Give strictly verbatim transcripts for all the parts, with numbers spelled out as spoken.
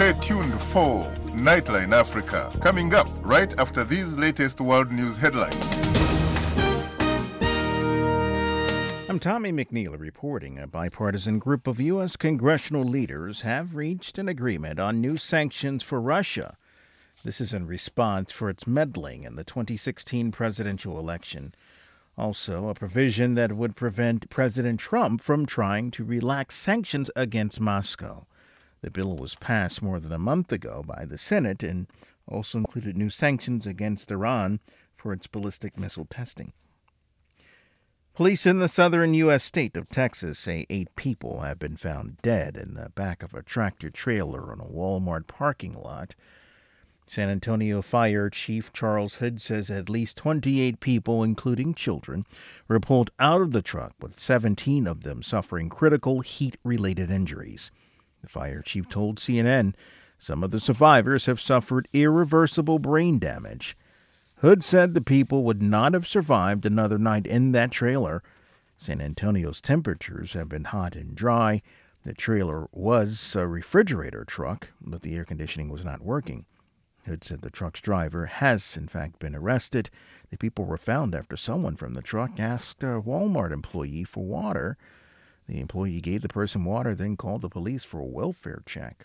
Stay tuned for Nightline Africa, coming up right after these latest world news headlines. I'm Tommy McNeil reporting. A bipartisan group of U S congressional leaders have reached an agreement on new sanctions for Russia. This is in response for its meddling in the twenty sixteen presidential election. Also, a provision that would prevent President Trump from trying to relax sanctions against Moscow. The bill was passed more than a month ago by the Senate and also included new sanctions against Iran for its ballistic missile testing. Police in the southern U S state of Texas say eight people have been found dead in the back of a tractor-trailer in a Walmart parking lot. San Antonio Fire Chief Charles Hood says at least twenty-eight people, including children, were pulled out of the truck, with seventeen of them suffering critical heat-related injuries. The fire chief told C N N some of the survivors have suffered irreversible brain damage. Hood said the people would not have survived another night in that trailer. San Antonio's temperatures have been hot and dry. The trailer was a refrigerator truck, but the air conditioning was not working. Hood said the truck's driver has, in fact, been arrested. The people were found after someone from the truck asked a Walmart employee for water. The employee gave the person water, then called the police for a welfare check.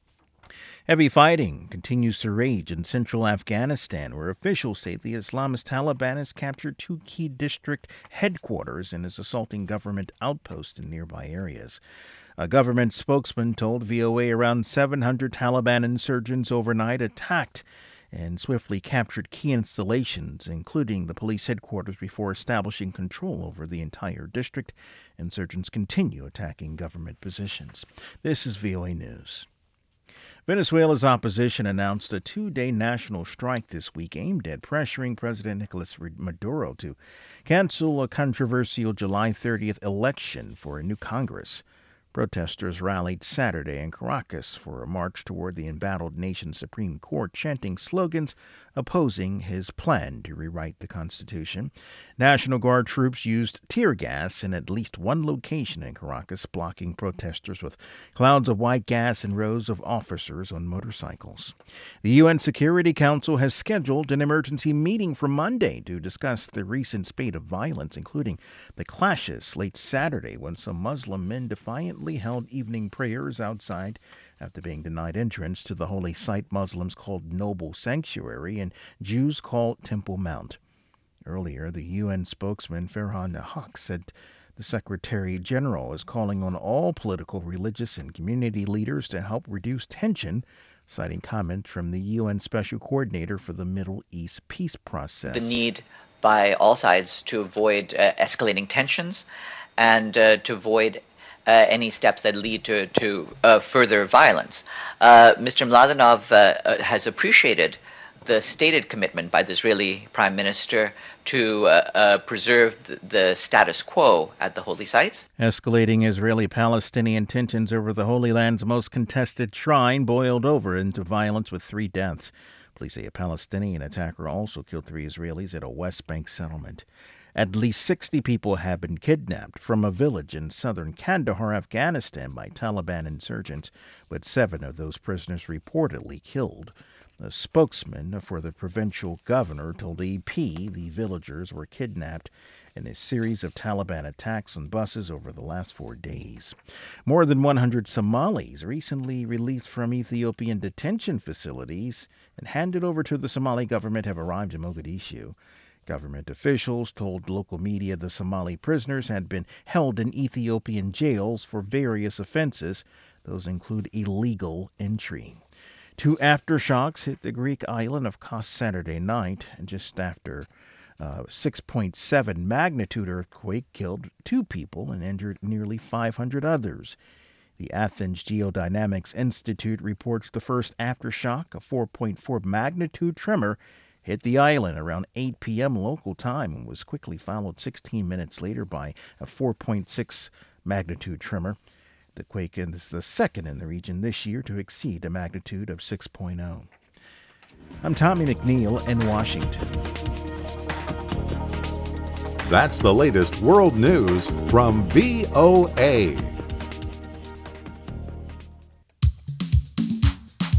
Heavy fighting continues to rage in central Afghanistan, where officials say the Islamist Taliban has captured two key district headquarters and is assaulting government outposts in nearby areas. A government spokesman told V O A around seven hundred Taliban insurgents overnight attacked and swiftly captured key installations, including the police headquarters, before establishing control over the entire district. Insurgents continue attacking government positions. This is V O A News. Venezuela's opposition announced a two-day national strike this week aimed at pressuring President Nicolas Maduro to cancel a controversial July thirtieth election for a new Congress. Protesters rallied Saturday in Caracas for a march toward the embattled nation's Supreme Court, chanting slogans opposing his plan to rewrite the Constitution. National Guard troops used tear gas in at least one location in Caracas, blocking protesters with clouds of white gas and rows of officers on motorcycles. The U N Security Council has scheduled an emergency meeting for Monday to discuss the recent spate of violence, including the clashes late Saturday when some Muslim men defiantly held evening prayers outside after being denied entrance to the holy site Muslims called Noble Sanctuary and Jews called Temple Mount. Earlier, the U N spokesman Farhan Haq said the Secretary General is calling on all political, religious, and community leaders to help reduce tension, citing comments from the U N Special Coordinator for the Middle East peace process. The need by all sides to avoid uh, escalating tensions and uh, to avoid Uh, any steps that lead to, to uh, further violence. Uh, Mister Mladenov uh, uh, has appreciated the stated commitment by the Israeli Prime Minister to uh, uh, preserve the, the status quo at the holy sites. Escalating Israeli-Palestinian tensions over the Holy Land's most contested shrine boiled over into violence with three deaths. Police say a Palestinian attacker also killed three Israelis at a West Bank settlement. At least sixty people have been kidnapped from a village in southern Kandahar, Afghanistan, by Taliban insurgents, with seven of those prisoners reportedly killed. A spokesman for the provincial governor told A P the villagers were kidnapped in a series of Taliban attacks on buses over the last four days. More than one hundred Somalis recently released from Ethiopian detention facilities and handed over to the Somali government have arrived in Mogadishu. Government officials told local media the Somali prisoners had been held in Ethiopian jails for various offenses. Those include illegal entry. Two aftershocks hit the Greek island of Kos Saturday night, and just after a six point seven magnitude earthquake killed two people and injured nearly five hundred others. The Athens Geodynamics Institute reports the first aftershock, a four point four magnitude tremor, hit the island around eight p.m. local time and was quickly followed sixteen minutes later by a four point six magnitude tremor. The quake is the second in the region this year to exceed a magnitude of six point oh. I'm Tommy McNeil in Washington. That's the latest world news from V O A.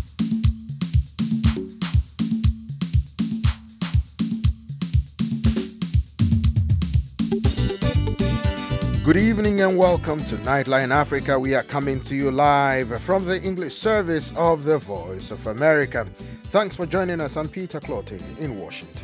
Good evening and welcome to Nightline Africa. We are coming to you live from the English service of the Voice of America. Thanks for joining us. I'm Peter Clottey in Washington.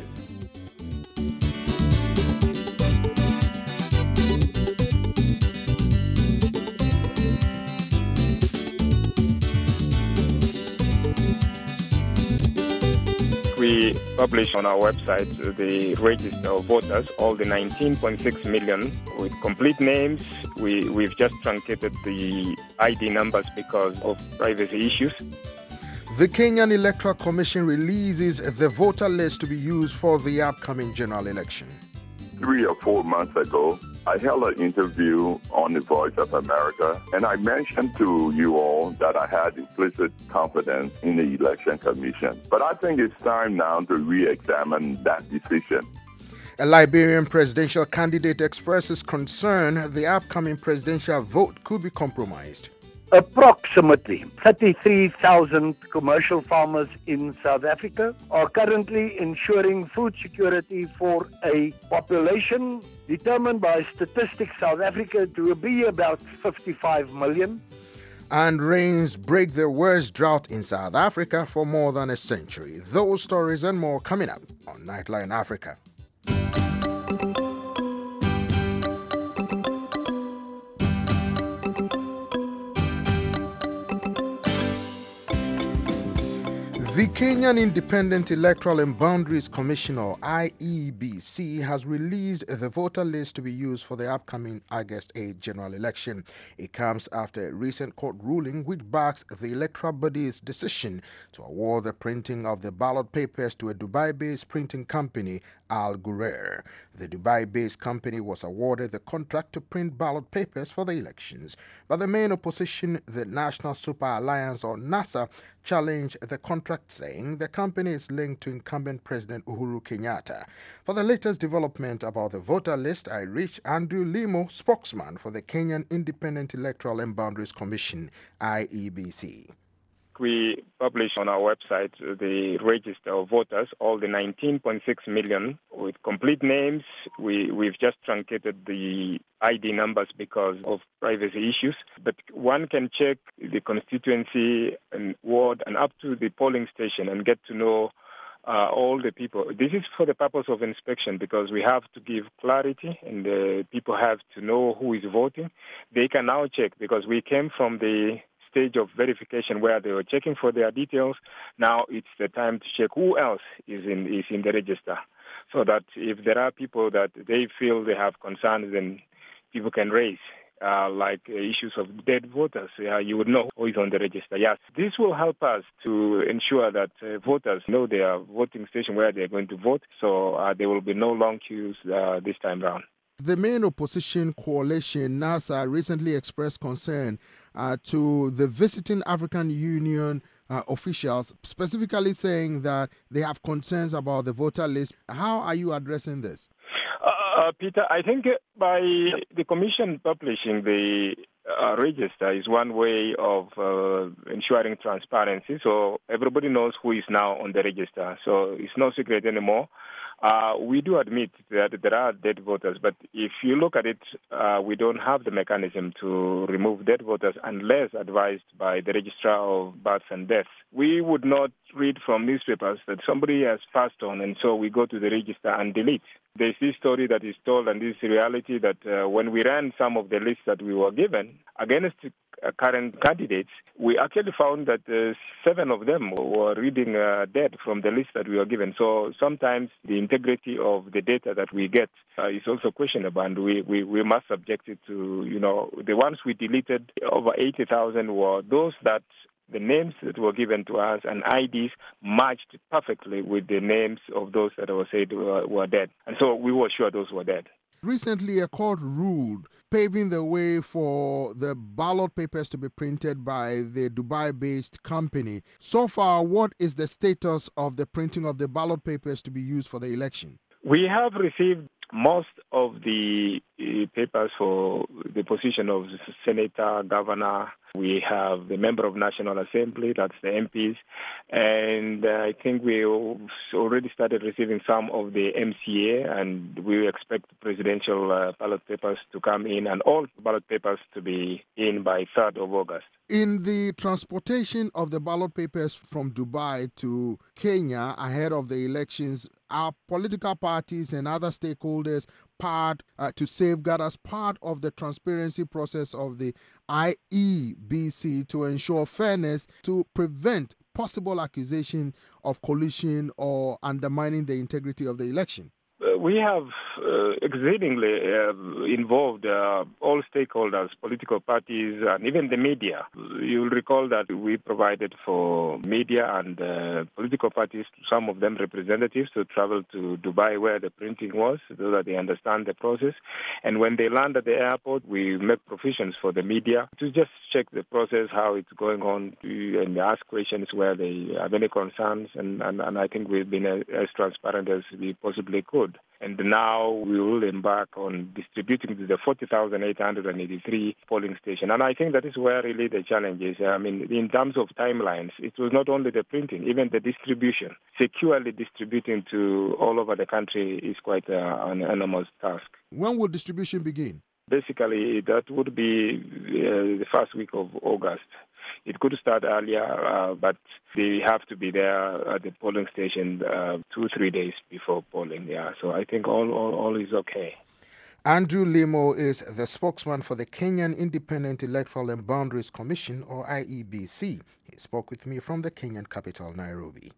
We publish on our website the register of voters, all the nineteen point six million with complete names. We, we've just truncated the I D numbers because of privacy issues. The Kenyan Electoral Commission releases the voter list to be used for the upcoming general election. Three or four months ago, I held an interview on the Voice of America, and I mentioned to you all that I had implicit confidence in the Election Commission. But I think it's time now to re-examine that decision. A Liberian presidential candidate expresses concern the upcoming presidential vote could be compromised. Approximately thirty-three thousand commercial farmers in South Africa are currently ensuring food security for a population determined by Statistics South Africa to be about fifty-five million. And rains break the worst drought in South Africa for more than a century. Those stories and more coming up on Nightline Africa. The Kenyan Independent Electoral and Boundaries Commission, or I E B C, has released the voter list to be used for the upcoming August eighth general election. It comes after a recent court ruling which backs the electoral body's decision to award the printing of the ballot papers to a Dubai-based printing company, Al Ghurair. The Dubai-based company was awarded the contract to print ballot papers for the elections, but the main opposition, the National Super Alliance, or NASA, challenged the contract, saying the company is linked to incumbent President Uhuru Kenyatta. For the latest development about the voter list, I reached Andrew Limo, spokesman for the Kenyan Independent Electoral and Boundaries Commission, I E B C. We publish on our website the register of voters, all the nineteen point six million with complete names. We, we've just truncated the I D numbers because of privacy issues. But one can check the constituency and ward and up to the polling station and get to know uh, all the people. This is for the purpose of inspection because we have to give clarity and the people have to know who is voting. They can now check because we came from the stage of verification where they were checking for their details. Now it's the time to check who else is in is in the register, so that if there are people that they feel they have concerns, then people can raise, uh, like uh, issues of dead voters. Uh, you would know who is on the register. Yes, this will help us to ensure that uh, voters know their voting station where they're going to vote, so uh, there will be no long queues uh, this time round. The main opposition coalition, NASA, recently expressed concern uh, to the visiting African Union uh, officials, specifically saying that they have concerns about the voter list. How are you addressing this? Uh, Peter, I think by the Commission publishing the uh, register is one way of uh, ensuring transparency, so everybody knows who is now on the register. So it's no secret anymore. Uh, we do admit that there are dead voters, but if you look at it, uh, we don't have the mechanism to remove dead voters unless advised by the Registrar of Births and Deaths. We would not read from newspapers that somebody has passed on, and so we go to the register and delete. There's this story that is told, and this reality that uh, when we ran some of the lists that we were given against uh, current candidates, we actually found that uh, seven of them were reading uh, dead from the list that we were given. So sometimes the integrity of the data that we get uh, is also questionable, and we, we, we must subject it to, you know, the ones we deleted, over eighty thousand were those that the names that were given to us and I Ds matched perfectly with the names of those that were said were, were dead. And so we were sure those were dead. Recently, a court ruled paving the way for the ballot papers to be printed by the Dubai-based company. So far, what is the status of the printing of the ballot papers to be used for the election? We have received most of the uh, papers for the position of senator, governor, we have the member of National Assembly, that's the M Ps, and uh, I think we already started receiving some of the M C A, and we expect presidential uh, ballot papers to come in, and all ballot papers to be in by third of August. In the transportation of the ballot papers from Dubai to Kenya ahead of the elections, are political parties and other stakeholders part uh, to safeguard as part of the transparency process of the I E B C to ensure fairness, to prevent possible accusation of collusion or undermining the integrity of the election? Uh, we have uh, exceedingly uh, involved uh, all stakeholders, political parties, and even the media. You'll recall that we provided for media and uh, political parties, some of them representatives, to travel to Dubai where the printing was so that they understand the process. And when they land at the airport, we make provisions for the media to just check the process, how it's going on, and ask questions where they have any concerns. And, and, and I think we've been as, as transparent as we possibly could. And now we will embark on distributing to the forty thousand eight hundred eighty-three polling stations. And I think that is where really the challenge is. I mean, in terms of timelines, it was not only the printing, even the distribution. Securely distributing to all over the country is quite uh, an enormous task. When will distribution begin? Basically, that would be uh, the first week of August. It could start earlier, uh, but they have to be there at the polling station uh, two, three days before polling. Yeah, so I think all, all, all is okay. Andrew Limo is the spokesman for the Kenyan Independent Electoral and Boundaries Commission, or I E B C. He spoke with me from the Kenyan capital, Nairobi.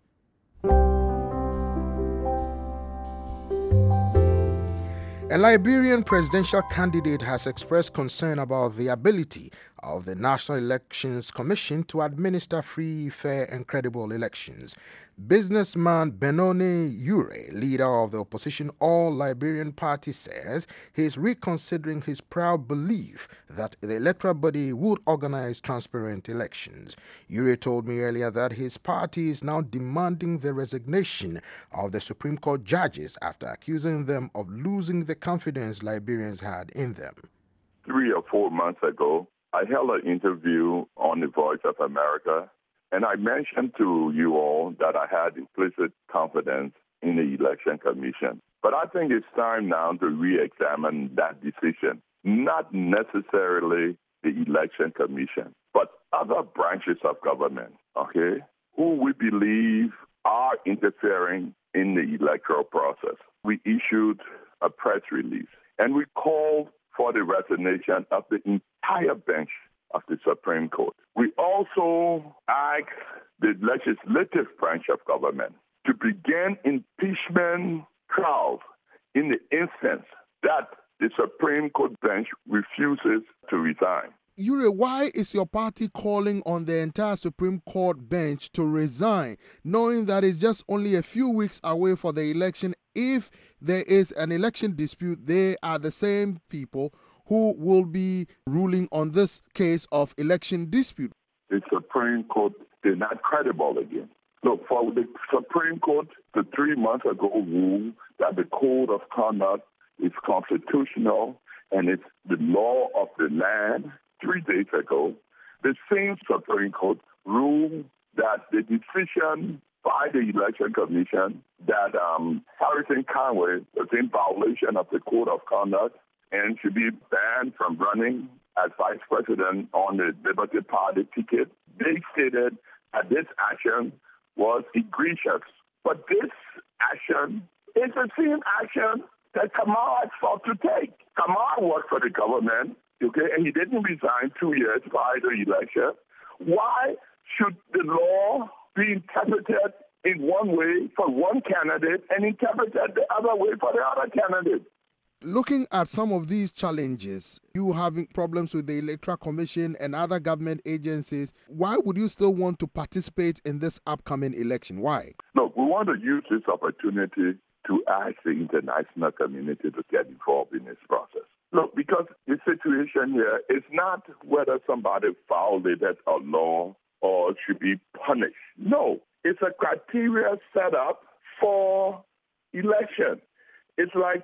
A Liberian presidential candidate has expressed concern about the ability of the National Elections Commission to administer free, fair, and credible elections. Businessman Benoni Ure, leader of the opposition All Liberian Party, says he is reconsidering his proud belief that the electoral body would organize transparent elections. Ure told me earlier that his party is now demanding the resignation of the Supreme Court judges after accusing them of losing the confidence Liberians had in them. Three or four months ago, I held an interview on the Voice of America, and I mentioned to you all that I had implicit confidence in the Election Commission. But I think it's time now to re-examine that decision, not necessarily the Election Commission, but other branches of government, okay, who we believe are interfering in the electoral process. We issued a press release, and we called for the resignation of the entire bench of the Supreme Court. We also asked the legislative branch of government to begin impeachment trials in the instance that the Supreme Court bench refuses to resign. Ure, why is your party calling on the entire Supreme Court bench to resign, knowing that it's just only a few weeks away for the election? If there is an election dispute, they are the same people who will be ruling on this case of election dispute. The Supreme Court is not credible again. Look, for the Supreme Court to three months ago rule that the code of conduct is constitutional and it's the law of the land, three days ago, the same Supreme Court ruled that the decision by the Election Commission that um, Harrison Conway was in violation of the Code of Conduct and should be banned from running as vice president on the Liberty Party ticket. They stated that this action was egregious. But this action is the same action that Kamala had sought to take. Kamala worked for the government, okay, and he didn't resign two years prior to the election. Why should the law be interpreted in one way for one candidate and interpreted the other way for the other candidate? Looking at some of these challenges, you having problems with the Electoral Commission and other government agencies, why would you still want to participate in this upcoming election? Why? Look, we want to use this opportunity to ask the international community to get involved in this process. Look, because the situation here is not whether somebody violated a law or should be punished. No, it's a criteria set up for election. It's like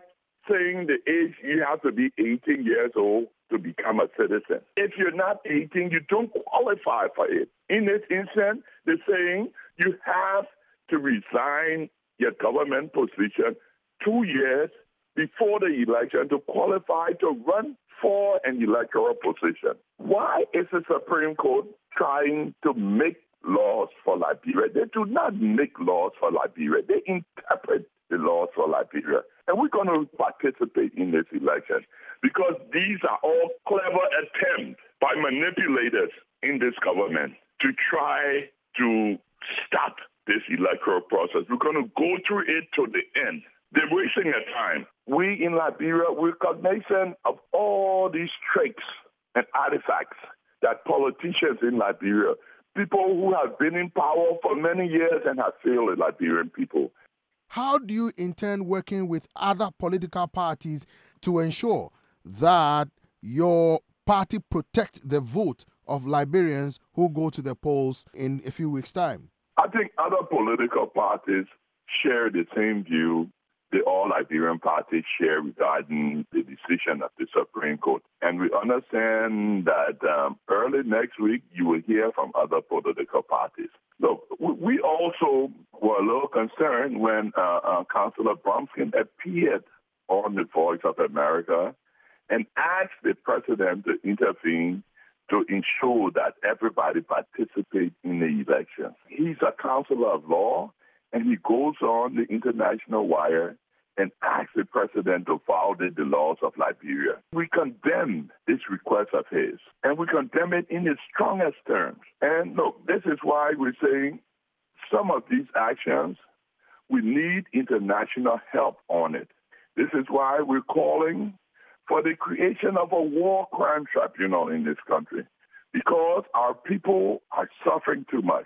saying the age you have to be eighteen years old to become a citizen. If you're not eighteen, you don't qualify for it. In this instance, they're saying you have to resign your government position two years before the election to qualify to run for an electoral position. Why is the Supreme Court trying to make laws for Liberia? They do not make laws for Liberia. They interpret the laws for Liberia. And we're going to participate in this election because these are all clever attempts by manipulators in this government to try to stop this electoral process. We're going to go through it to the end. They're wasting their time. We in Liberia, we're cognizant of all these tricks and artifacts that politicians in Liberia, people who have been in power for many years and have failed the Liberian people. How do you intend working with other political parties to ensure that your party protects the vote of Liberians who go to the polls in a few weeks' time? I think other political parties share the same view the all Liberian parties share regarding the decision of the Supreme Court. And we understand that um, early next week you will hear from other political parties. Look, we also were a little concerned when uh, uh, Councillor Bromskin appeared on the Voice of America and asked the president to intervene to ensure that everybody participates in the elections. He's a counselor of law, and he goes on the international wire and asks the president to violate the laws of Liberia. We condemn this request of his, and we condemn it in its strongest terms. And look, this is why we're saying some of these actions, we need international help on it. This is why we're calling for the creation of a war crime tribunal in this country, because our people are suffering too much.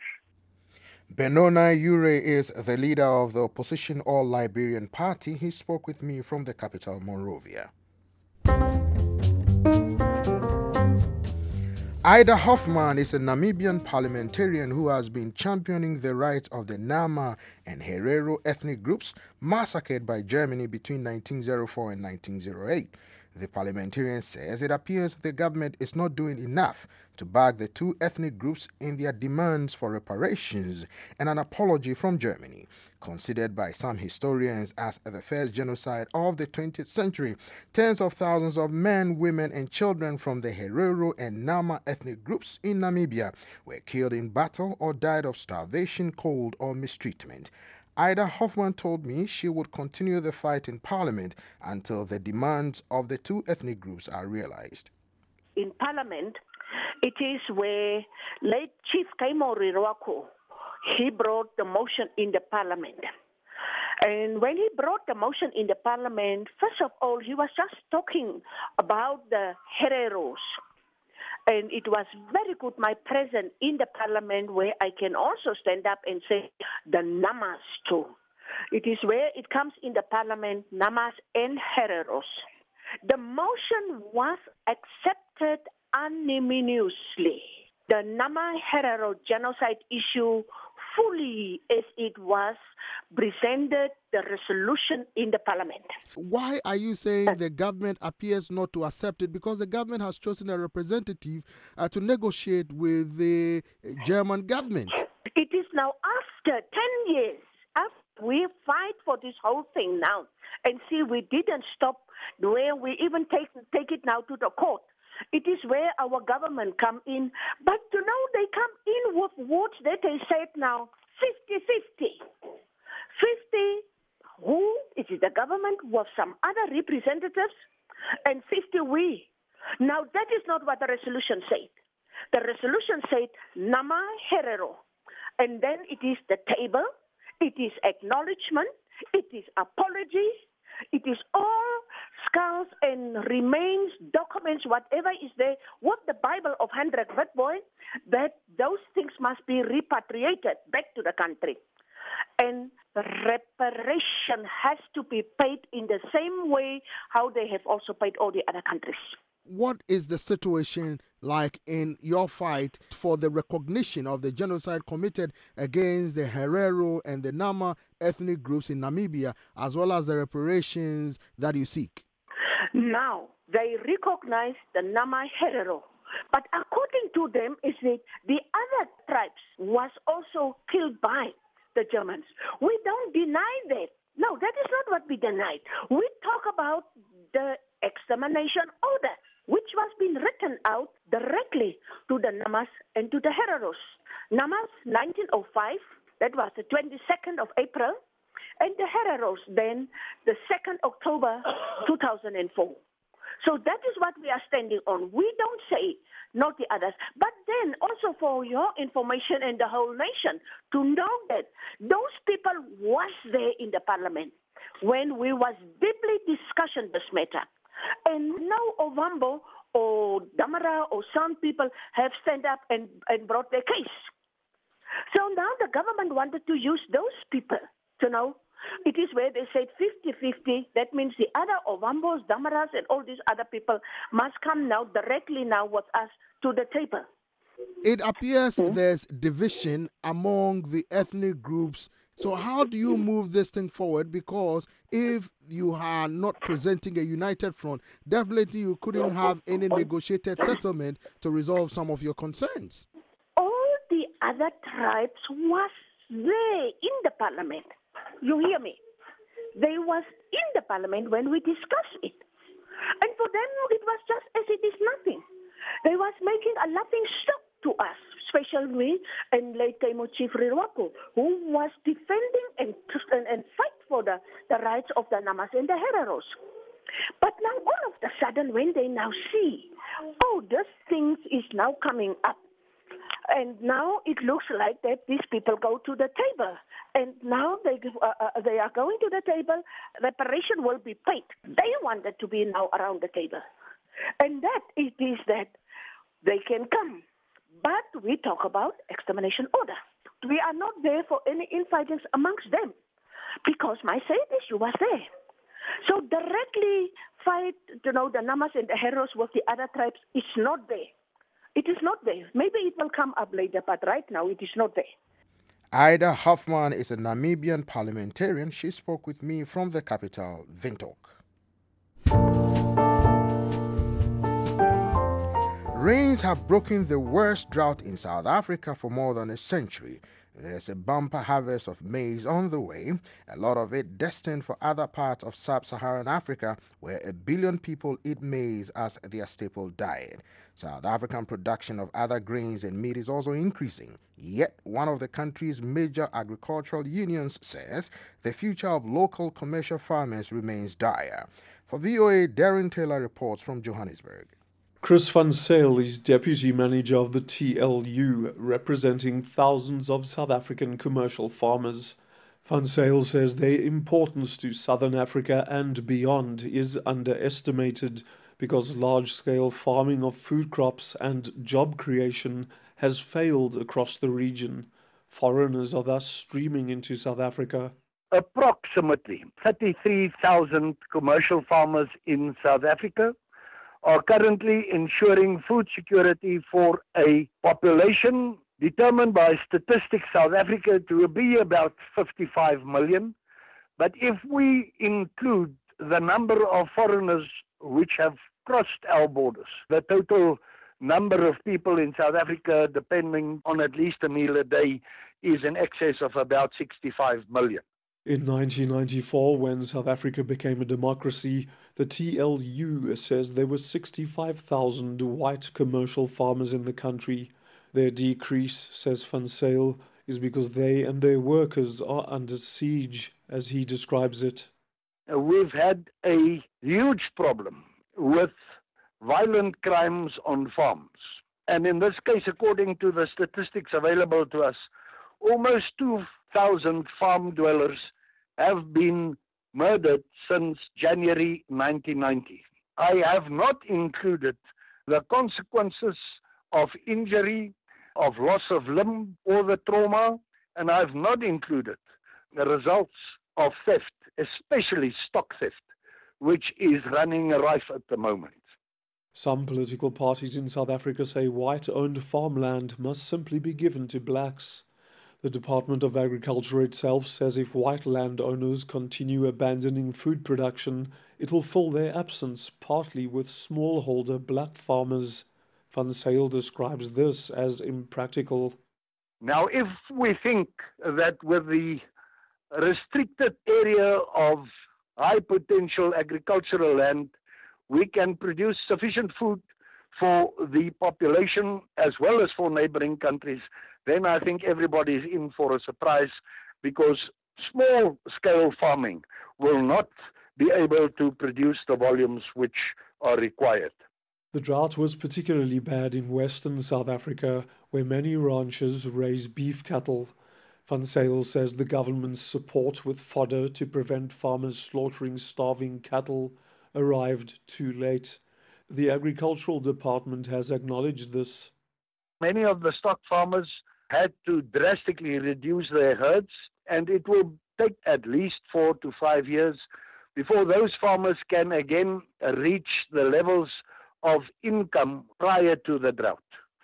Benoni Ure is the leader of the opposition All Liberian Party. He spoke with me from the capital, Monrovia. Ida Hoffman is a Namibian parliamentarian who has been championing the rights of the Nama and Herero ethnic groups massacred by Germany between nineteen oh four and nineteen oh eight. The parliamentarian says it appears the government is not doing enough to back the two ethnic groups in their demands for reparations and an apology from Germany. Considered by some historians as the first genocide of the twentieth century, tens of thousands of men, women, and children from the Herero and Nama ethnic groups in Namibia were killed in battle or died of starvation, cold, or mistreatment. Ida Hoffman told me she would continue the fight in Parliament until the demands of the two ethnic groups are realized. In Parliament, it is where late Chief Kaimori Roako, he brought the motion in the Parliament. And when he brought the motion in the Parliament, first of all, he was just talking about the Hereros. And it was very good, my presence in the Parliament, where I can also stand up and say the Namas too. It is where it comes in the Parliament, Namas and Hereros. The motion was accepted unanimously. The Nama Herero genocide issue fully as it was presented the resolution in the Parliament. Why are you saying the government appears not to accept it? Because the government has chosen a representative uh, to negotiate with the German government. It is now after ten years, after we fight for this whole thing now, and see we didn't stop where we even take, take it now to the court. It is where our government come in. But you know, they come in with words that they said now, fifty-fifty. fifty, who? Is it the government with some other representatives? And fifty we. Now, that is not what the resolution said. The resolution said, Nama Herero. And then it is the table, it is acknowledgement, it is apologies, it is all skulls and remains, documents, whatever is there, what the Bible of Hendrik Witbooi, that those things must be repatriated back to the country. And reparation has to be paid in the same way how they have also paid all the other countries. What is the situation like in your fight for the recognition of the genocide committed against the Herero and the Nama ethnic groups in Namibia, as well as the reparations that you seek? Now, they recognize the Nama Herero. But according to them, is that the other tribes was also killed by the Germans. We don't deny that. No, that is not what we denied. We talk about the extermination order, which was being written out directly to the Namas and to the Hereros. Namas, nineteen oh five, that was the twenty-second of April, and the Hereros then the second of October two thousand four. So that is what we are standing on. We don't say not the others. But then also for your information and the whole nation to know that those people was there in the parliament when we was deeply discussing this matter. And now Ovambo or Damara or some people have stand up and, and brought their case. So now the government wanted to use those people to know. It is where they said fifty-fifty. That means the other Ovambos, Damaras, and all these other people must come now directly now with us to the table. It appears mm-hmm. there's division among the ethnic groups. So how do you move this thing forward? Because if you are not presenting a united front, definitely you couldn't have any negotiated settlement to resolve some of your concerns. All the other tribes was there in the parliament. You hear me? They was in the parliament when we discussed it. And for them, it was just as it is nothing. They was making a laughing stock to us, especially me and late Taimo Chief Rirwako, who was defending and, and, and fight for the, the rights of the Namas and the Hereros. But now all of a sudden, when they now see, oh, this thing is now coming up, and now it looks like that these people go to the table. And now they uh, uh, they are going to the table. Reparation will be paid. They wanted to be now around the table. And that it is that they can come. But we talk about extermination order. We are not there for any infighting amongst them. Because my side issue was there. So directly fight, you know, the Namas and the Hereros with the other tribes is not there. It is not there. Maybe it will come up later, but right now it is not there. Ida Hoffman is a Namibian parliamentarian. She spoke with me from the capital, Windhoek. Rains have broken the worst drought in South Africa for more than a century. There's a bumper harvest of maize on the way, a lot of it destined for other parts of sub-Saharan Africa, where a billion people eat maize as their staple diet. South African production of other grains and meat is also increasing. Yet, one of the country's major agricultural unions says the future of local commercial farmers remains dire. For V O A, Darren Taylor reports from Johannesburg. Chris van Zyl is deputy manager of the T L U, representing thousands of South African commercial farmers. Van Zyl says their importance to Southern Africa and beyond is underestimated because large-scale farming of food crops and job creation has failed across the region. Foreigners are thus streaming into South Africa. Approximately thirty-three thousand commercial farmers in South Africa are currently ensuring food security for a population determined by Statistics South Africa to be about fifty-five million. But if we include the number of foreigners which have crossed our borders, the total number of people in South Africa depending on at least a meal a day is in excess of about sixty-five million. In nineteen ninety-four, when South Africa became a democracy, the T L U says there were sixty-five thousand white commercial farmers in the country. Their decrease, says Van Zyl, is because they and their workers are under siege, as he describes it. We've had a huge problem with violent crimes on farms. And in this case, according to the statistics available to us, almost two thousand farm dwellers have been murdered since January nineteen ninety. I have not included the consequences of injury, of loss of limb or the trauma, and I have not included the results of theft, especially stock theft, which is running rife at the moment. Some political parties in South Africa say white-owned farmland must simply be given to blacks. The Department of Agriculture itself says if white landowners continue abandoning food production, it'll fill their absence partly with smallholder black farmers. Van Zyl describes this as impractical. Now, if we think that with the restricted area of high potential agricultural land, we can produce sufficient food for the population as well as for neighboring countries, then I think everybody is in for a surprise, because small-scale farming will not be able to produce the volumes which are required. The drought was particularly bad in western South Africa, where many ranchers raise beef cattle. Van Zyl says the government's support with fodder to prevent farmers slaughtering starving cattle arrived too late. The Agricultural Department has acknowledged this. Many of the stock farmers had to drastically reduce their herds, and it will take at least four to five years before those farmers can again reach the levels of income prior to the drought.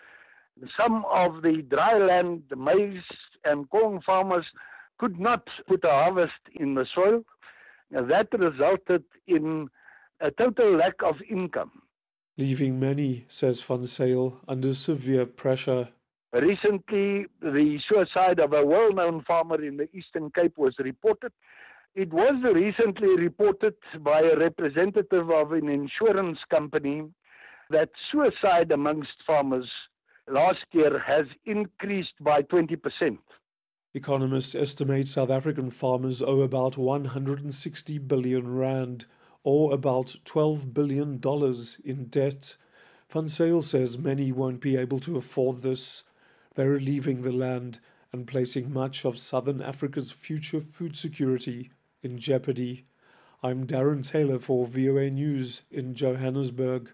Some of the dryland maize and corn farmers could not put a harvest in the soil. That resulted in a total lack of income, leaving many, says Van Zyl, under severe pressure. Recently, the suicide of a well-known farmer in the Eastern Cape was reported. It was recently reported by a representative of an insurance company that suicide amongst farmers last year has increased by twenty percent. Economists estimate South African farmers owe about one hundred sixty billion rand, or about twelve billion dollars in debt. Van Zyl says many won't be able to afford this. They're leaving the land and placing much of Southern Africa's future food security in jeopardy. I'm Darren Taylor for V O A News in Johannesburg.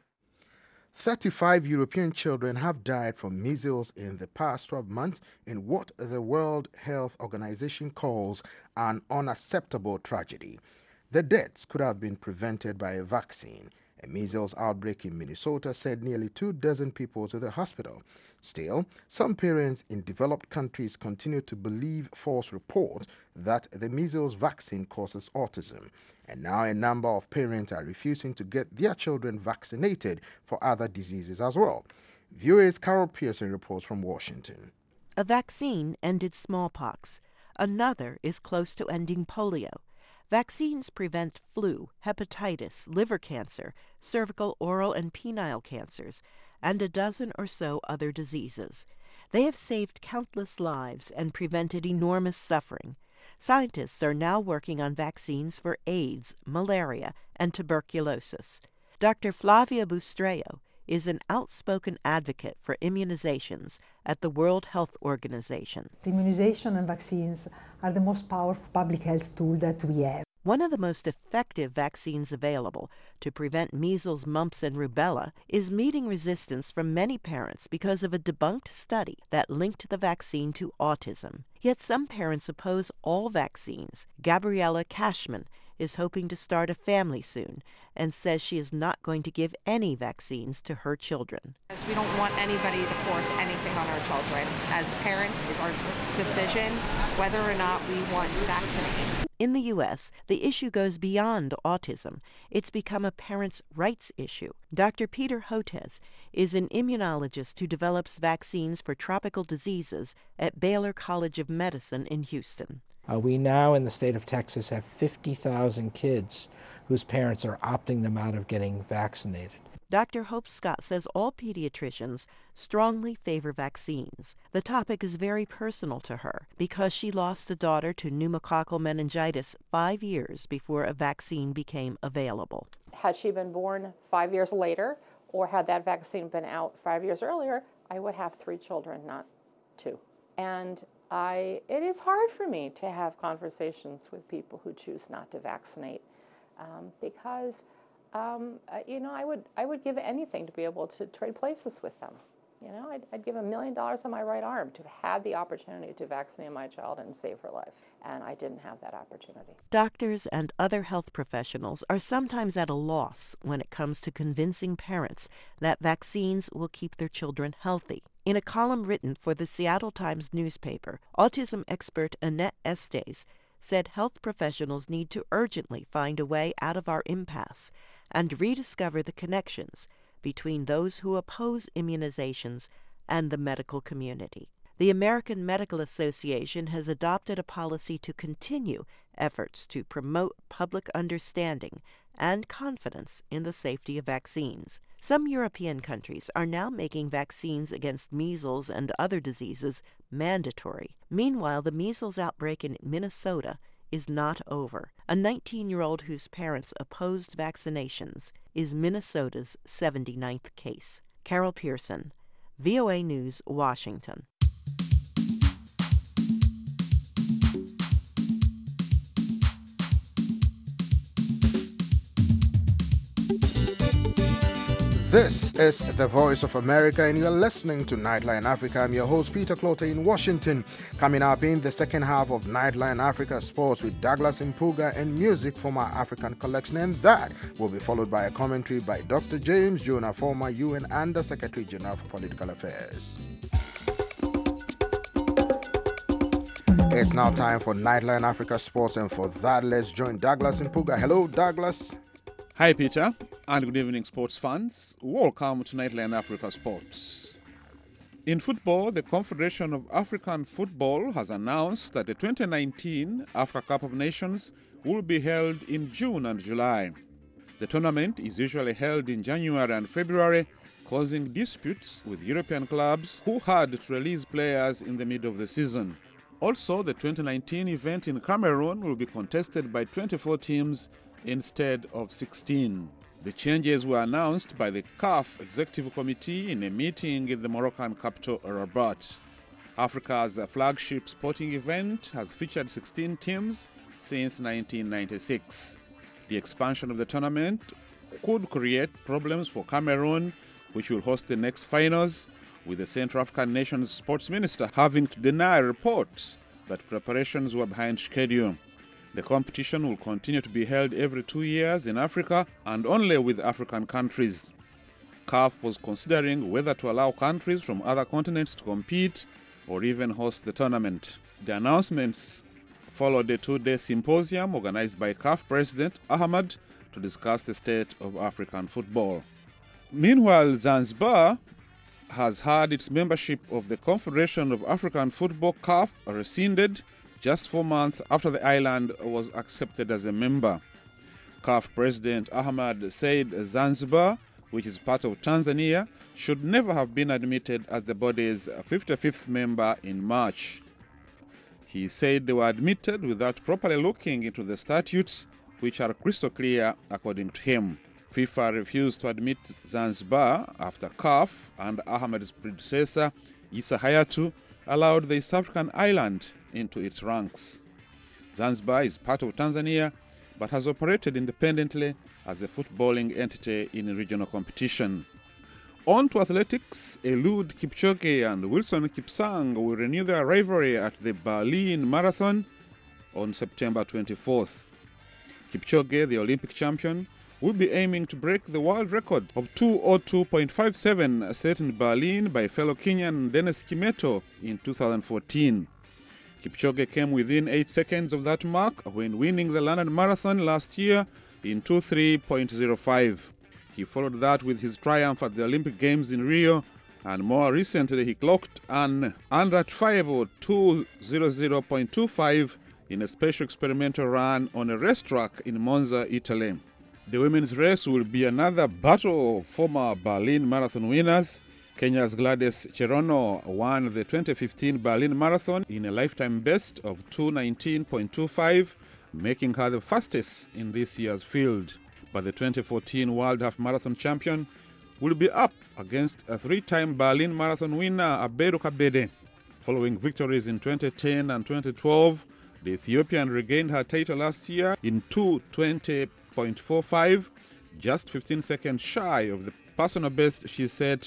thirty-five European children have died from measles in the past twelve months in what the World Health Organization calls an unacceptable tragedy. The deaths could have been prevented by a vaccine. A measles outbreak in Minnesota sent nearly two dozen people to the hospital. Still, some parents in developed countries continue to believe false reports that the measles vaccine causes autism. And now a number of parents are refusing to get their children vaccinated for other diseases as well. V O A's Carol Pearson reports from Washington. A vaccine ended smallpox. Another is close to ending polio. Vaccines prevent flu, hepatitis, liver cancer, cervical, oral, and penile cancers, and a dozen or so other diseases. They have saved countless lives and prevented enormous suffering. Scientists are now working on vaccines for AIDS, malaria, and tuberculosis. Doctor Flavia Bustreo is an outspoken advocate for immunizations at the World Health Organization. The immunization and vaccines are the most powerful public health tool that we have. One of the most effective vaccines available to prevent measles, mumps, and rubella is meeting resistance from many parents because of a debunked study that linked the vaccine to autism. Yet some parents oppose all vaccines. Gabriella Cashman is hoping to start a family soon and says she is not going to give any vaccines to her children. We don't want anybody to force anything on our children. As parents, it's our decision whether or not we want to vaccinate. In the U S, the issue goes beyond autism. It's become a parents' rights issue. Doctor Peter Hotez is an immunologist who develops vaccines for tropical diseases at Baylor College of Medicine in Houston. Uh, we now in the state of Texas have fifty thousand kids whose parents are opting them out of getting vaccinated. Doctor Hope Scott says all pediatricians strongly favor vaccines. The topic is very personal to her because she lost a daughter to pneumococcal meningitis five years before a vaccine became available. Had she been born five years later, or had that vaccine been out five years earlier, I would have three children, not two. And I, it is hard for me to have conversations with people who choose not to vaccinate um, because Um, uh, you know, I would I would give anything to be able to trade places with them. You know, I'd, I'd give a million dollars on my right arm to have had the opportunity to vaccinate my child and save her life. And I didn't have that opportunity. Doctors and other health professionals are sometimes at a loss when it comes to convincing parents that vaccines will keep their children healthy. In a column written for the Seattle Times newspaper, autism expert Annette Estes said health professionals need to urgently find a way out of our impasse and rediscover the connections between those who oppose immunizations and the medical community. The American Medical Association has adopted a policy to continue efforts to promote public understanding and confidence in the safety of vaccines. Some European countries are now making vaccines against measles and other diseases mandatory. Meanwhile, the measles outbreak in Minnesota is not over. A nineteen-year-old whose parents opposed vaccinations is Minnesota's seventy-ninth case. Carol Pearson, V O A News, Washington. This is the Voice of America, and you're listening to Nightline Africa. I'm your host, Peter Clotter, in Washington. Coming up in the second half of Nightline Africa Sports with Douglas Impuga and music from our African collection, and that will be followed by a commentary by Doctor James Jonah, former U N Under Secretary General for Political Affairs. It's now time for Nightline Africa Sports, and for that, let's join Douglas Impuga. Hello, Douglas. Hi, Peter, and good evening, sports fans. Welcome to Nightline Africa Sports. In football, the Confederation of African Football has announced that the twenty nineteen Africa Cup of Nations will be held in June and July. The tournament is usually held in January and February, causing disputes with European clubs who had to release players in the middle of the season. Also, the twenty nineteen event in Cameroon will be contested by twenty-four teams instead of sixteen. The changes were announced by the C A F Executive Committee in a meeting in the Moroccan capital, Rabat. Africa's flagship sporting event has featured sixteen teams since nineteen ninety-six. The expansion of the tournament could create problems for Cameroon, which will host the next finals, with the Central African nation's sports minister having to deny reports that preparations were behind schedule. The competition will continue to be held every two years in Africa and only with African countries. C A F was considering whether to allow countries from other continents to compete or even host the tournament. The announcements followed a two-day symposium organized by C A F President Ahmad to discuss the state of African football. Meanwhile, Zanzibar has had its membership of the Confederation of African Football C A F rescinded just four months after the island was accepted as a member. C A F President Ahmad said Zanzibar, which is part of Tanzania, should never have been admitted as the body's fifty-fifth member in March. He said they were admitted without properly looking into the statutes, which are crystal clear according to him. FIFA refused to admit Zanzibar after C A F and Ahmad's predecessor, Issa Hayatu, allowed the East African island into its ranks. Zanzibar is part of Tanzania, but has operated independently as a footballing entity in regional competition. On to athletics, Eliud Kipchoge and Wilson Kipsang will renew their rivalry at the Berlin Marathon on September twenty-fourth. Kipchoge, the Olympic champion, will be aiming to break the world record of two oh two point five seven set in Berlin by fellow Kenyan Dennis Kimeto in two thousand fourteen. Kipchoge came within eight seconds of that mark when winning the London Marathon last year in two oh three point oh five. He followed that with his triumph at the Olympic Games in Rio, and more recently he clocked an unratifiable two hundred point two five in a special experimental run on a racetrack in Monza, Italy. The women's race will be another battle of former Berlin Marathon winners. Kenya's Gladys Cherono won the twenty fifteen Berlin Marathon in a lifetime best of two nineteen point two five, making her the fastest in this year's field. But the twenty fourteen World Half Marathon champion will be up against a three-time Berlin Marathon winner, Abedu Kabede. Following victories in twenty ten and twenty twelve, the Ethiopian regained her title last year in two twenty point four five, just fifteen seconds shy of the personal best she set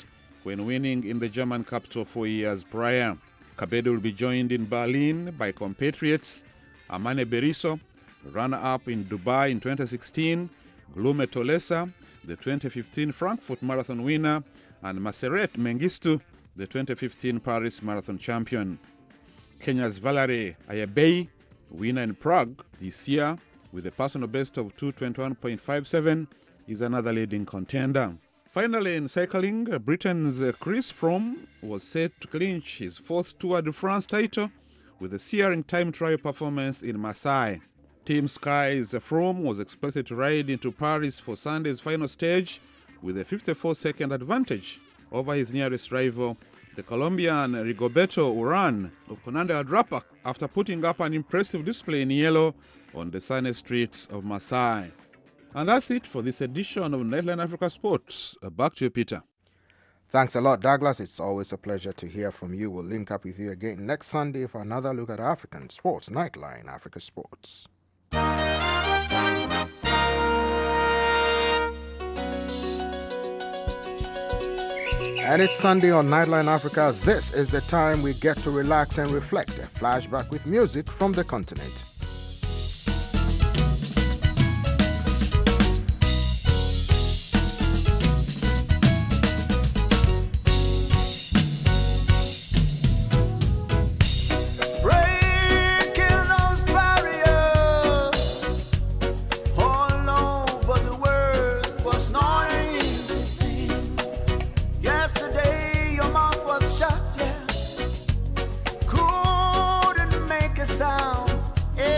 when winning in the German capital four years prior. Kabede will be joined in Berlin by compatriots Amane Beriso, runner-up in Dubai in twenty sixteen, Glume Tolesa, the twenty fifteen Frankfurt Marathon winner, and Maseret Mengistu, the twenty fifteen Paris Marathon champion. Kenya's Valerie Ayabei, winner in Prague this year with a personal best of two twenty-one point five seven, is another leading contender. Finally, in cycling, Britain's Chris Froome was set to clinch his fourth Tour de France title with a searing time trial performance in Marseille. Team Sky's Froome was expected to ride into Paris for Sunday's final stage with a fifty-four second advantage over his nearest rival, the Colombian Rigoberto Urán of Conanda Adrapac, after putting up an impressive display in yellow on the sunny streets of Marseille. And that's it for this edition of Nightline Africa Sports. Back to you, Peter. Thanks a lot, Douglas. It's always a pleasure to hear from you. We'll link up with you again next Sunday for another look at African sports. Nightline Africa Sports. And it's Sunday on Nightline Africa. This is the time we get to relax and reflect. A flashback with music from the continent. Couldn't make a sound.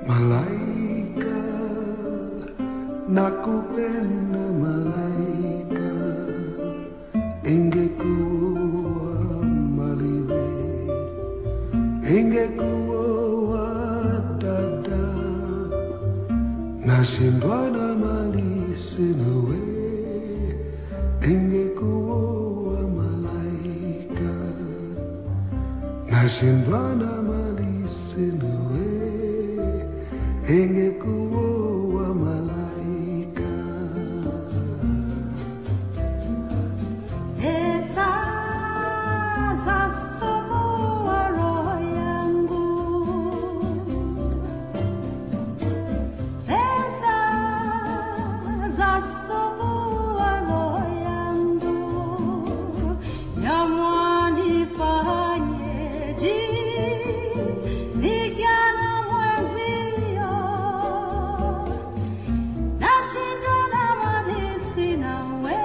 Malaika, nakupenda malaika, ingekuwa maliwe, ingekuwa dada, nashindwa na mali sina we, ingekuwa malaika, nashindwa na mali sina we, ingekuwa malaika. Pesa za somoa roho yangu, pesa za somoa roho yangu, yamwanifanyeje vijana mwenzio, nashindwa na mali sina we,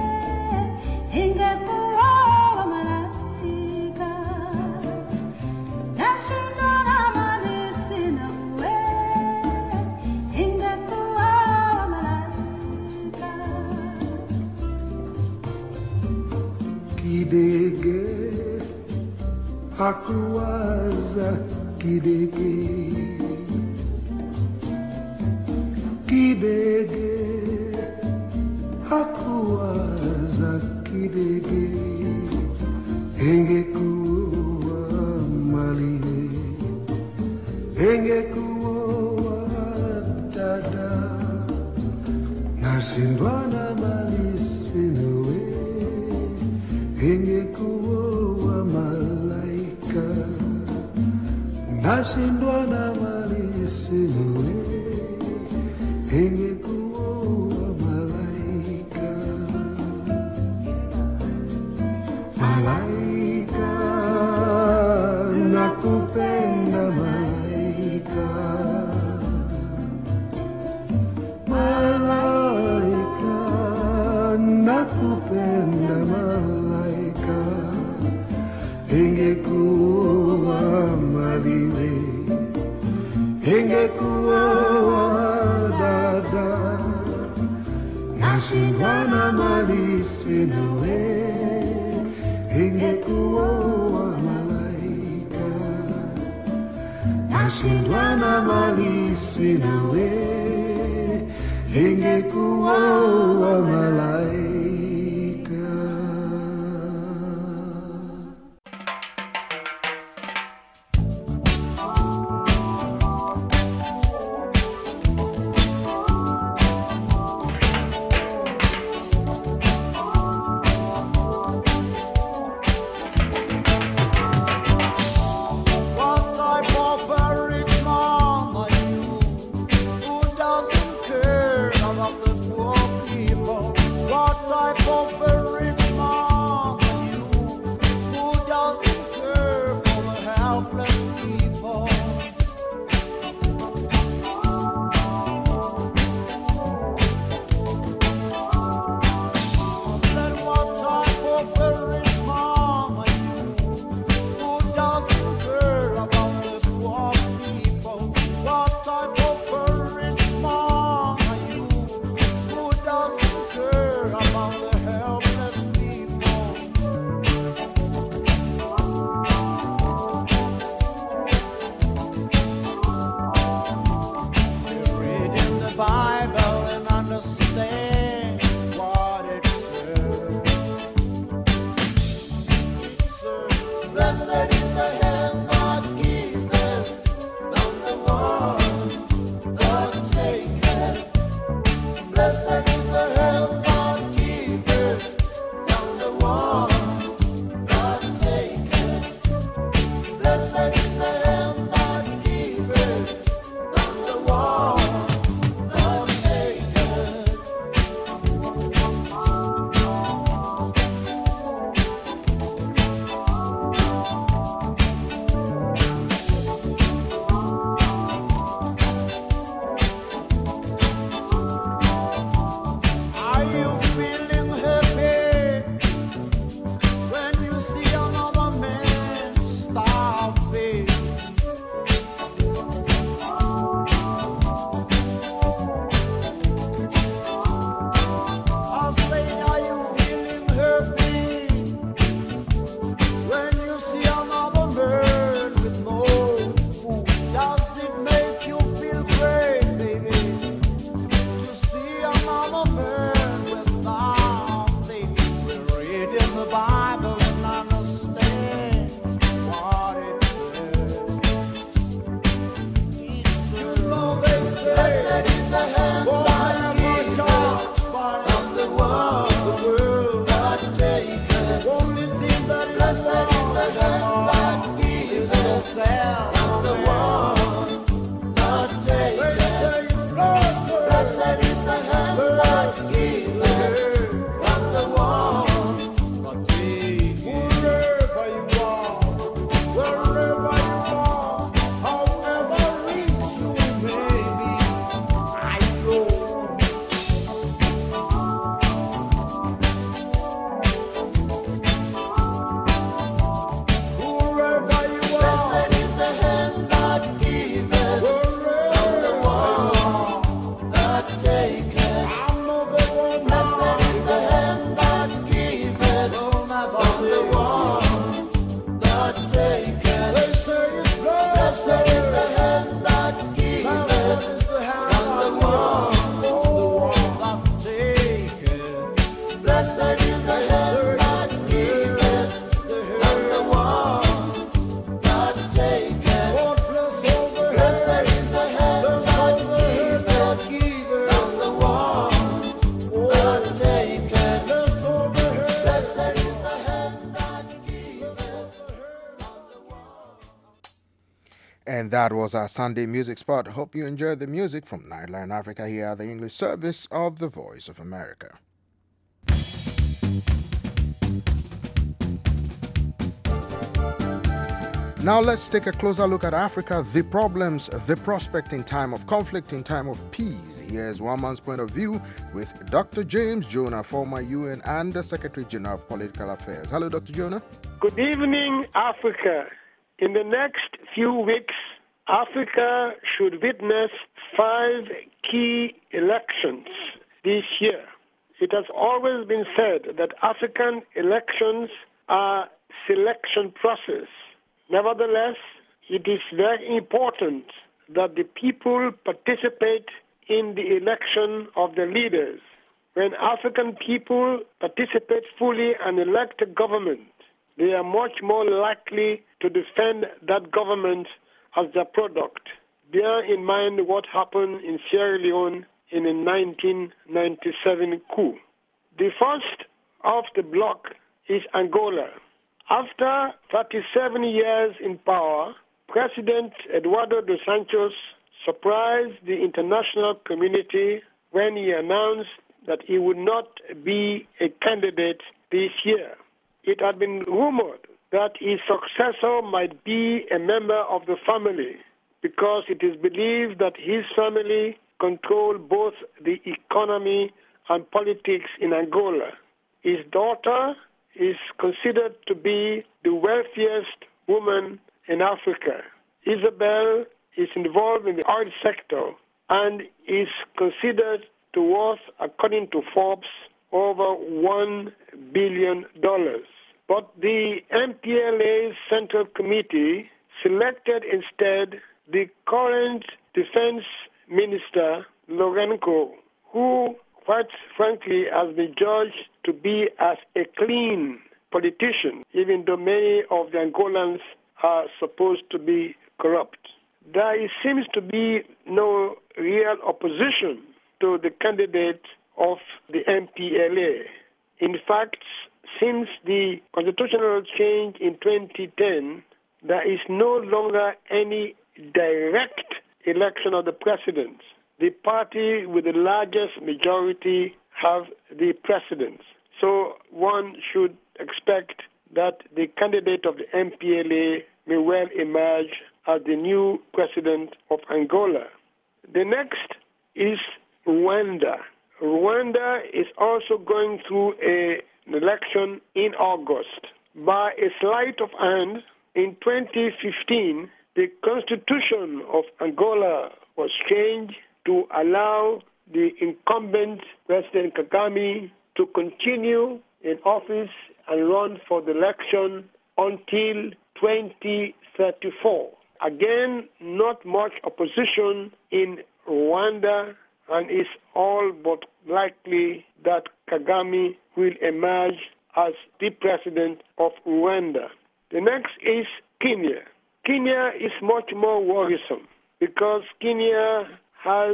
ingekuwa malaika, nashindwa na mali sina we, ingekuwa malaika. Kidege hakuwaza kidege, kidege hakuwaza kidege, ingekuwa maliwe, ingekuwa dada, nashindwa na mali sina we, ingekuwa malaika, nashindwa na mali sina we, ingekuwa malaika. Malaika, nakupenda malaika, malaika, nakupenda malaika, ingekuwa maliwe, ingekuwa dada, nashindwa na mali sina we, ingekuwa malaika, nashindwa na mali sina we, ingekuwa malaika. What type of a rich man are you who doesn't care about the poor people? What That was our Sunday music spot. Hope you enjoyed the music from Nightline Africa here at the English service of the Voice of America. Now let's take a closer look at Africa, the problems, the prospect in time of conflict, in time of peace. Here's one man's point of view with Doctor James Jonah, former U N and Secretary General of Political Affairs. Hello, Doctor Jonah. Good evening, Africa. In the next few weeks, Africa should witness five key elections this year. It has always been said that African elections are selection process. Nevertheless, it is very important that the people participate in the election of the leaders. When African people participate fully and elect a government, they are much more likely to defend that government as their product. Bear in mind what happened in Sierra Leone in the nineteen ninety-seven coup. The first of the bloc is Angola. After thirty-seven years in power, President Eduardo dos Santos surprised the international community when he announced that he would not be a candidate this year. It had been rumored that his successor might be a member of the family because it is believed that his family controlled both the economy and politics in Angola. His daughter is considered to be the wealthiest woman in Africa. Isabel is involved in the oil sector and is considered to worth, according to Forbes, over one billion dollars. But the M P L A Central Committee selected instead the current defense minister, Lourenço, who, quite frankly, has been judged to be as a clean politician, even though many of the Angolans are supposed to be corrupt. There seems to be no real opposition to the candidate of the M P L A. In fact, since the constitutional change in twenty ten, there is no longer any direct election of the president. The party with the largest majority have the precedence. So one should expect that the candidate of the M P L A may well emerge as the new president of Angola. The next is Rwanda. Rwanda is also going through a, an election in August. By a sleight of hand, in twenty fifteen, the constitution of Angola was changed to allow the incumbent President Kagame to continue in office and run for the election until twenty thirty-four. Again, not much opposition in Rwanda, and it's all but likely that Kagame will emerge as the president of Rwanda. The next is Kenya. Kenya is much more worrisome because Kenya has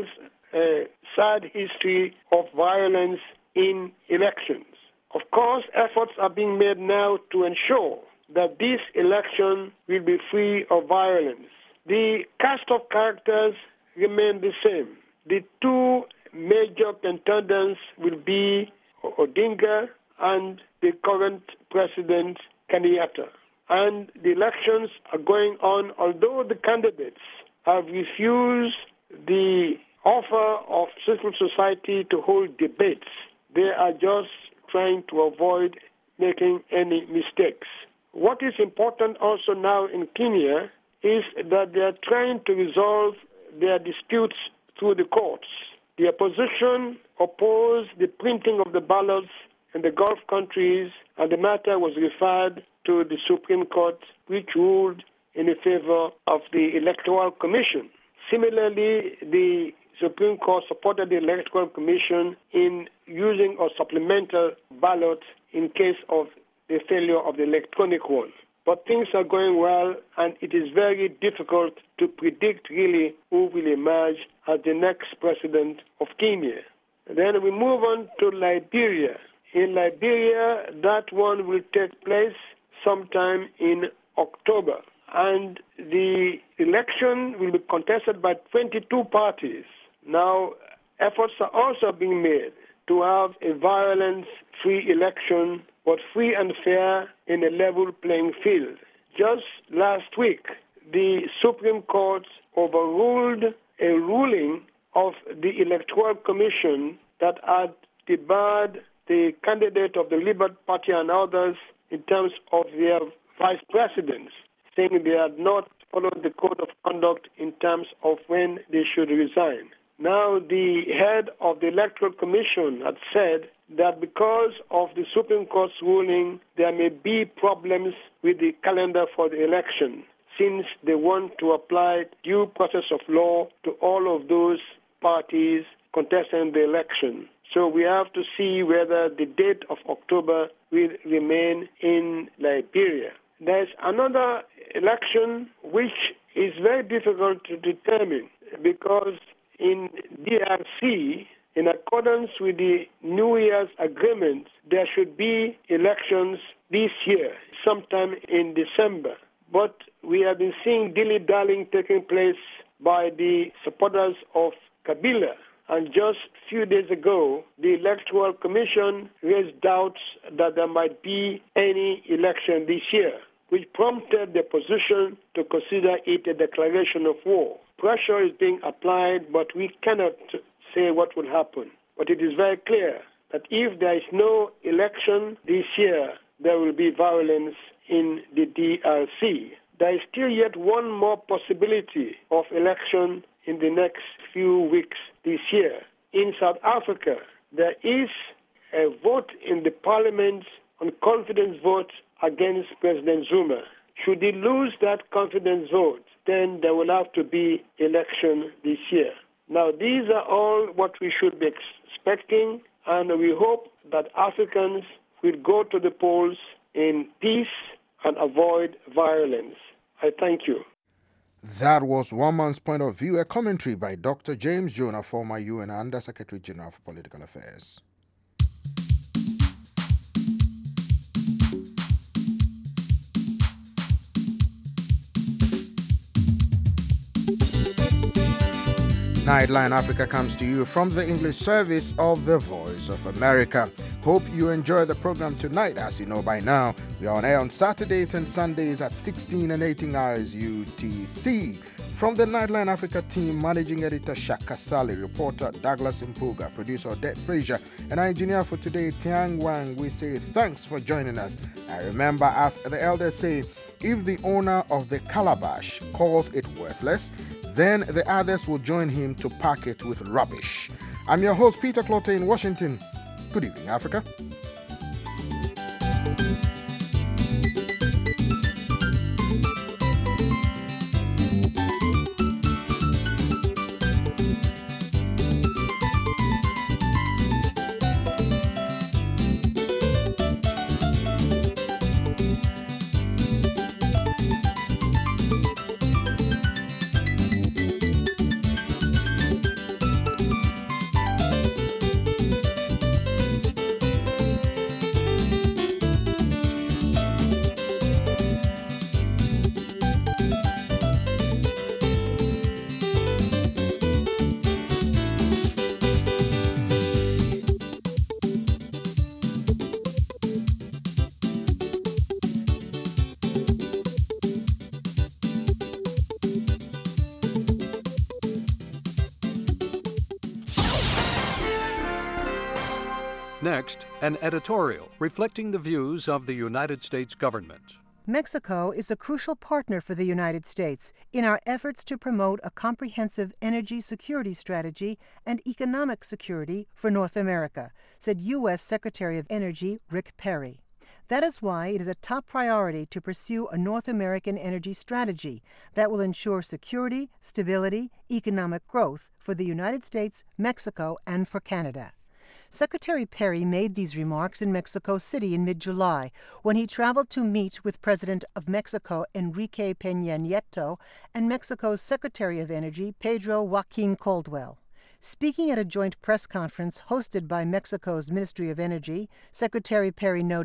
a sad history of violence in elections. Of course, efforts are being made now to ensure that this election will be free of violence. The cast of characters remain the same. The two major contenders will be Odinga and the current president, Kenyatta. And the elections are going on, although the candidates have refused the offer of civil society to hold debates. They are just trying to avoid making any mistakes. What is important also now in Kenya is that they are trying to resolve their disputes through the courts. The opposition opposed the printing of the ballots in the Gulf countries, and the matter was referred to the Supreme Court, which ruled in favor of the Electoral Commission. Similarly, the Supreme Court supported the Electoral Commission in using a supplemental ballot in case of the failure of the electronic one. But things are going well, and it is very difficult to predict really who will emerge as the next president of Kenya. Then we move on to Liberia. In Liberia, that one will take place sometime in October. and the election will be contested by twenty-two parties. Now, efforts are also being made to have a violence-free election, but free and fair in a level playing field. Just last week, the Supreme Court overruled a ruling of the Electoral Commission that had debarred the candidate of the Labour Party and others in terms of their vice presidents, saying they had not followed the code of conduct in terms of when they should resign. Now, the head of the Electoral Commission had said that because of the Supreme Court's ruling, there may be problems with the calendar for the election, since they want to apply due process of law to all of those parties contesting the election. So we have to see whether the date of October will remain in Liberia. There's another election which is very difficult to determine because in D R C, in accordance with the New Year's agreement, there should be elections this year, sometime in December. But we have been seeing dilly-dallying taking place by the supporters of Kabila. And just a few days ago, the Electoral Commission raised doubts that there might be any election this year, which prompted the opposition to consider it a declaration of war. Pressure is being applied, but we cannot say what will happen. But it is very clear that if there is no election this year, there will be violence in the D R C. There is still yet one more possibility of election in the next few weeks this year. In South Africa, there is a vote in the parliament on confidence vote against President Zuma. Should he lose that confidence vote, then there will have to be election this year. Now, these are all what we should be expecting, and we hope that Africans will go to the polls in peace and avoid violence. I thank you. That was One Man's Point of View, a commentary by Doctor James Jonah, former U N Under Secretary General for Political Affairs. Nightline Africa comes to you from the English service of the Voice of America. Hope you enjoy the program tonight. As you know by now, we are on air on Saturdays and Sundays at sixteen and eighteen hours U T C. From the Nightline Africa team, Managing Editor Shaka Sali, reporter Douglas Mpuga, producer Odette Frazier, and our engineer for today, Tiang Wang, we say thanks for joining us. And remember, as the elders say, if the owner of the calabash calls it worthless, then the others will join him to pack it with rubbish. I'm your host, Peter Clotte in Washington. Good evening, Africa. Next, an editorial reflecting the views of the United States government. Mexico is a crucial partner for the United States in our efforts to promote a comprehensive energy security strategy and economic security for North America, said U S Secretary of Energy Rick Perry. That is why it is a top priority to pursue a North American energy strategy that will ensure security, stability, economic growth for the United States, Mexico, and for Canada. Secretary Perry made these remarks in Mexico City in mid-July when he traveled to meet with President of Mexico Enrique Peña Nieto and Mexico's Secretary of Energy Pedro Joaquin Caldwell. Speaking at a joint press conference hosted by Mexico's Ministry of Energy, Secretary Perry noted,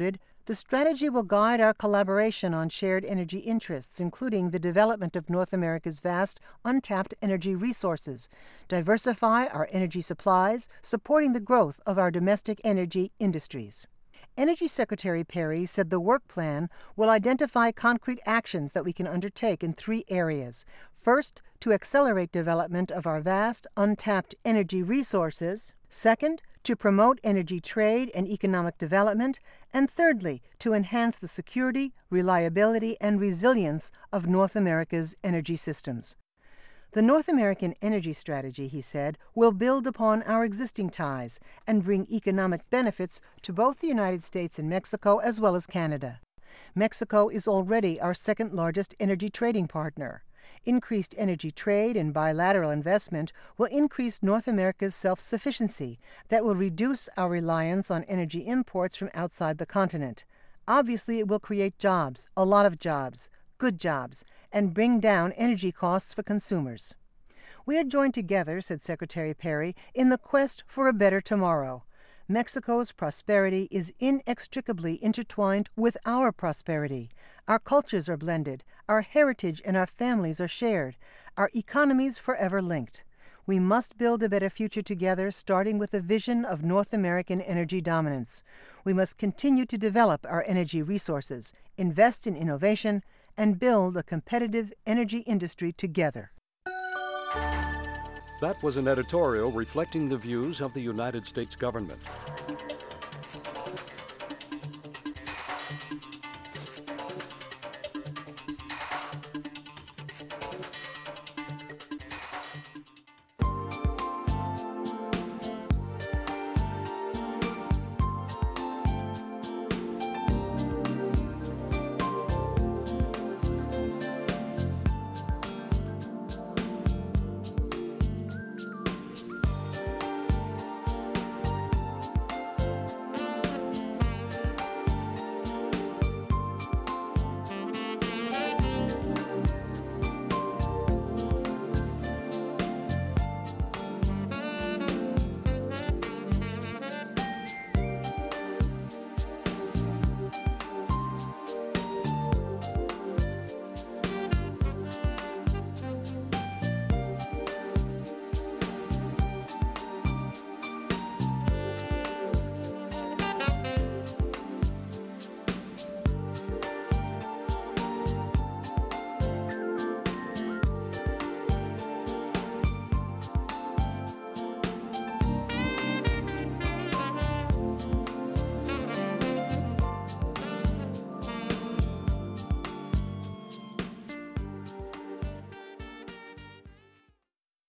The strategy will guide our collaboration on shared energy interests, including the development of North America's vast, untapped energy resources, diversify our energy supplies, supporting the growth of our domestic energy industries. Energy Secretary Perry said the work plan will identify concrete actions that we can undertake in three areas. First, to accelerate development of our vast, untapped energy resources. Second, to promote energy trade and economic development. And thirdly, to enhance the security, reliability, and resilience of North America's energy systems. The North American Energy Strategy, he said, will build upon our existing ties and bring economic benefits to both the United States and Mexico as well as Canada. Mexico is already our second largest energy trading partner. Increased energy trade and bilateral investment will increase North America's self-sufficiency that will reduce our reliance on energy imports from outside the continent. Obviously, it will create jobs, a lot of jobs, good jobs, and bring down energy costs for consumers. We are joined together, said Secretary Perry, in the quest for a better tomorrow. Mexico's prosperity is inextricably intertwined with our prosperity. Our cultures are blended, our heritage and our families are shared, our economies forever linked. We must build a better future together, starting with a vision of North American energy dominance. We must continue to develop our energy resources, invest in innovation, and build a competitive energy industry together. That was an editorial reflecting the views of the United States government.